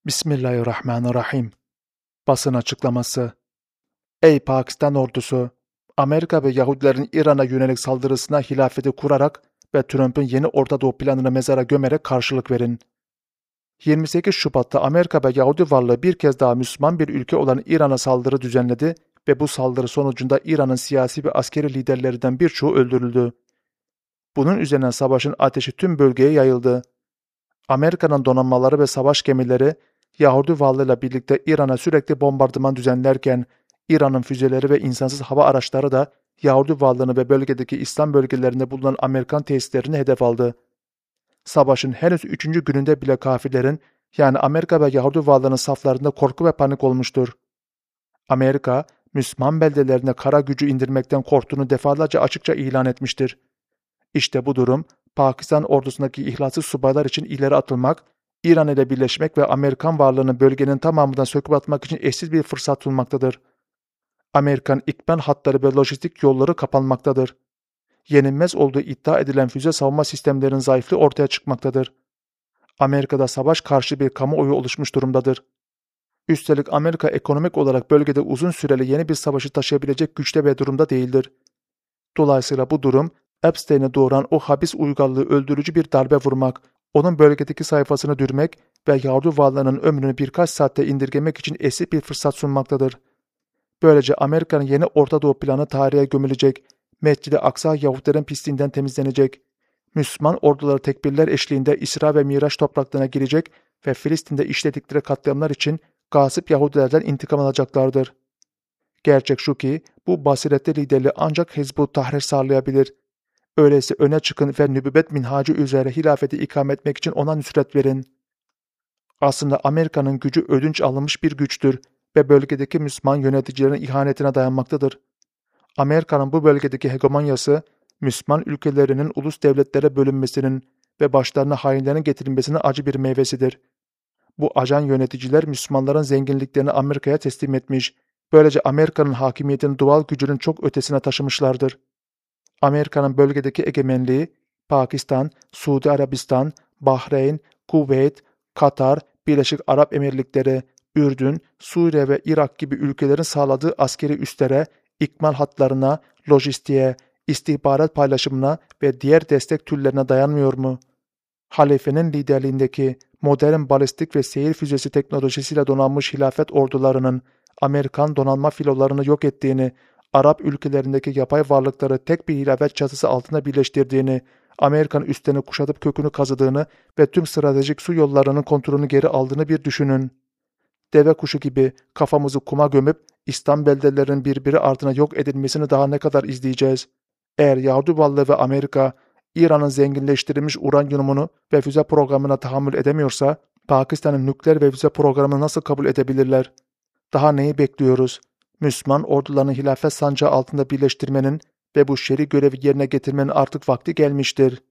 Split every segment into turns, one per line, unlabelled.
Bismillahirrahmanirrahim. Basın açıklaması. Ey Pakistan ordusu! Amerika ve Yahudilerin İran'a yönelik saldırısına hilafeti kurarak ve Trump'ın yeni Orta Doğu planını mezara gömerek karşılık verin. 28 Şubat'ta Amerika ve Yahudi varlığı bir kez daha Müslüman bir ülke olan İran'a saldırı düzenledi ve bu saldırı sonucunda İran'ın siyasi ve askeri liderlerinden birçoğu öldürüldü. Bunun üzerine savaşın ateşi tüm bölgeye yayıldı. Amerika'nın donanmaları ve savaş gemileri Yahudi varlığıyla birlikte İran'a sürekli bombardıman düzenlerken İran'ın füzeleri ve insansız hava araçları da Yahudi varlığını ve bölgedeki İslam bölgelerinde bulunan Amerikan tesislerini hedef aldı. Savaşın henüz 3. gününde bile kafirlerin yani Amerika ve Yahudi varlığının saflarında korku ve panik olmuştur. Amerika, Müslüman beldelerine kara gücü indirmekten korktuğunu defalarca açıkça ilan etmiştir. İşte bu durum, Pakistan ordusundaki ihlassız subaylar için ileri atılmak, İran ile birleşmek ve Amerikan varlığını bölgenin tamamından söküp atmak için eşsiz bir fırsat sunmaktadır. Amerikan ikmal hatları ve lojistik yolları kapanmaktadır. Yenilmez olduğu iddia edilen füze savunma sistemlerinin zayıflığı ortaya çıkmaktadır. Amerika'da savaş karşı bir kamuoyu oluşmuş durumdadır. Üstelik Amerika ekonomik olarak bölgede uzun süreli yeni bir savaşı taşıyabilecek güçte ve durumda değildir. Dolayısıyla bu durum, Epstein'i doğuran o habis uygarlığı öldürücü bir darbe vurmak, onun bölgedeki sayfasını dürmek ve Yahudi varlığının ömrünü birkaç saatte indirgemek için eşsiz bir fırsat sunmaktadır. Böylece Amerika'nın yeni Orta Doğu planı tarihe gömülecek, Mescid-i Aksa Yahudilerin pisliğinden temizlenecek, Müslüman orduları tekbirler eşliğinde İsra ve Miraç topraklarına girecek ve Filistin'de işledikleri katliamlar için gasip Yahudilerden intikam alacaklardır. Gerçek şu ki bu basiretli liderliği ancak Hizb-ut Tahrir sağlayabilir. Öyleyse öne çıkın ve nübüvvet minhacı üzere hilafeti ikame etmek için ona nüsret verin. Aslında Amerika'nın gücü ödünç alınmış bir güçtür ve bölgedeki Müslüman yöneticilerin ihanetine dayanmaktadır. Amerika'nın bu bölgedeki hegemonyası, Müslüman ülkelerinin ulus devletlere bölünmesinin ve başlarına hainlerin getirilmesinin acı bir meyvesidir. Bu ajan yöneticiler Müslümanların zenginliklerini Amerika'ya teslim etmiş, böylece Amerika'nın hakimiyetini doğal gücünün çok ötesine taşımışlardır. Amerika'nın bölgedeki egemenliği, Pakistan, Suudi Arabistan, Bahreyn, Kuveyt, Katar, Birleşik Arap Emirlikleri, Ürdün, Suriye ve Irak gibi ülkelerin sağladığı askeri üslere, ikmal hatlarına, lojistiğe, istihbarat paylaşımına ve diğer destek türlerine dayanmıyor mu? Halifenin liderliğindeki modern balistik ve seyir füzesi teknolojisiyle donanmış hilafet ordularının Amerikan donanma filolarını yok ettiğini, Arap ülkelerindeki yapay varlıkları tek bir hilafet çatısı altında birleştirdiğini, Amerikan üslerini kuşatıp kökünü kazıdığını ve tüm stratejik su yollarının kontrolünü geri aldığını bir düşünün. Deve kuşu gibi kafamızı kuma gömüp İslam beldelerinin birbiri ardına yok edilmesini daha ne kadar izleyeceğiz? Eğer Yahudi varlığı ve Amerika, İran'ın zenginleştirilmiş uranyumunu ve füze programına tahammül edemiyorsa, Pakistan'ın nükleer ve füze programını nasıl kabul edebilirler? Daha neyi bekliyoruz? Müslüman ordularını hilafet sancağı altında birleştirmenin ve bu şer'i görevi yerine getirmenin artık vakti gelmiştir.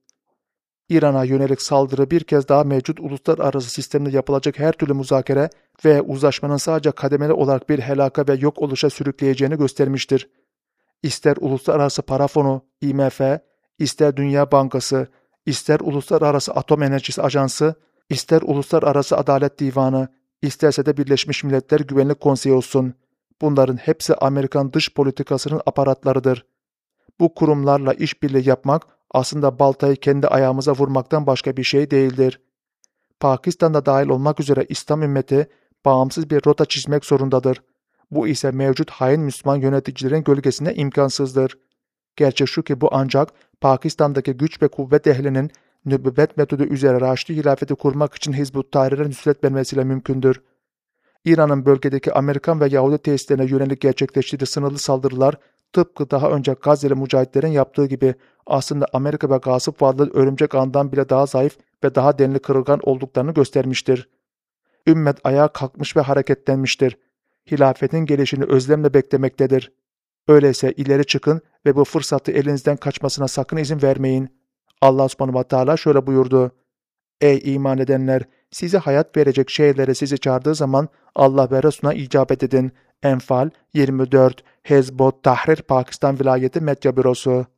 İran'a yönelik saldırı bir kez daha mevcut uluslararası sistemde yapılacak her türlü müzakere ve uzlaşmanın sadece kademeli olarak bir helaka ve yok oluşa sürükleyeceğini göstermiştir. İster Uluslararası Para Fonu, IMF, ister Dünya Bankası, ister Uluslararası Atom Enerjisi Ajansı, ister Uluslararası Adalet Divanı, isterse de Birleşmiş Milletler Güvenlik Konseyi olsun. Bunların hepsi Amerikan dış politikasının aparatlarıdır. Bu kurumlarla işbirliği yapmak aslında baltayı kendi ayağımıza vurmaktan başka bir şey değildir. Pakistan'da dahil olmak üzere İslam ümmeti bağımsız bir rota çizmek zorundadır. Bu ise mevcut hain Müslüman yöneticilerin gölgesine imkansızdır. Gerçek şu ki bu ancak Pakistan'daki güç ve kuvvet ehlinin nübüvvet metodu üzere Raşidi hilafeti kurmak için Hizb-ut Tahrir'e nüsret vermesiyle mümkündür. İran'ın bölgedeki Amerikan ve Yahudi tesislerine yönelik gerçekleştirdiği sınırlı saldırılar tıpkı daha önce Gazze'li mücahitlerin yaptığı gibi aslında Amerika ve gasip varlığı örümcek ağından bile daha zayıf ve daha denli kırılgan olduklarını göstermiştir. Ümmet ayağa kalkmış ve hareketlenmiştir. Hilafetin gelişini özlemle beklemektedir. Öyleyse ileri çıkın ve bu fırsatı elinizden kaçmasına sakın izin vermeyin. Allah subhanahu ve teala şöyle buyurdu. Ey iman edenler! Size hayat verecek şeylere sizi çağırdığı zaman Allah ve Resulüne icabet edin. Enfal 24 Hizb-ut Tahrir Pakistan Vilayeti Medya Bürosu